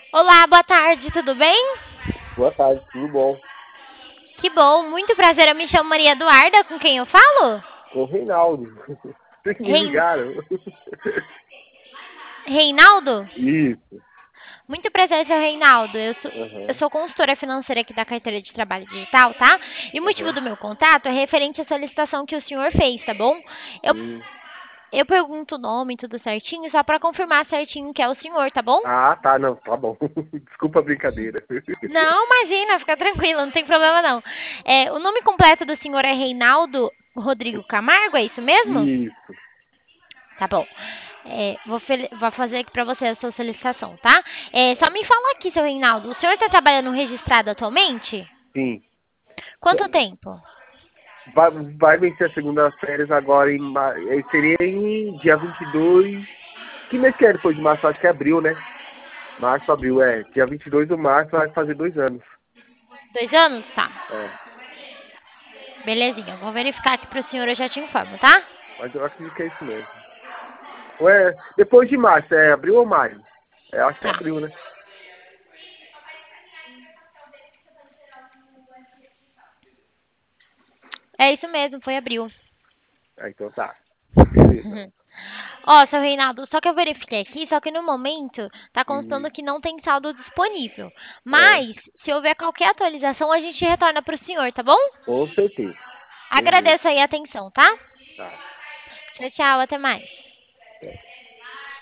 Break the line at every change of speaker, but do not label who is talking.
Olá, boa tarde, tudo bem?
Boa tarde, tudo bom?
Que bom, muito prazer. Eu me chamo Maria Eduarda, com quem eu falo?
Com o Reinaldo. Vocês que me
Rein...
ligaram.
Reinaldo?
Isso.
Muito prazer, seu Reinaldo. Eu
Aham,
sou consultora financeira aqui da carteira de trabalho digital, tá? E o motivo
aham.
do meu contato é referente à solicitação que o senhor fez, tá bom? Eu,
Hum.
eu pergunto o nome, tudo certinho, só para confirmar certinho que é o senhor, tá bom?
Ah, tá, não, tá bom. Desculpa a brincadeira.
Não, imagina, fica tranquilo, não tem problema não. O nome completo do senhor é Reinaldo Rodrigo Camargo, é isso mesmo?
Isso,
Tá bom. Vou fazer aqui pra você a sua solicitação, tá? Só me fala aqui, seu Reinaldo, o senhor está trabalhando registrado atualmente?
sim.
Quanto tempo?
Vai vencer a segunda férias agora seria em dia 22. Que mês que é depois de março? Acho que é abril, né? Março, abril, é. Dia 22 de março vai fazer 2 anos.
2 anos? Tá.
É.
Belezinha, vou verificar aqui pro senhor, eu já te informo, tá?
Mas eu acredito que é isso mesmo. Ué, depois de março, é abril ou maio? É, acho que é
Tá.
abril, né?
É isso mesmo, foi abril.
Ah, então tá. Beleza.
Ó, seu Reinaldo, só que eu verifiquei aqui, só que no momento tá
Uhum.
constando que não tem saldo disponível.
É,
Mas, se houver qualquer atualização, a gente retorna pro senhor, tá bom?
com certeza. Beleza.
Agradeço aí a atenção, tá?
Tá.
Tchau, tchau, até mais.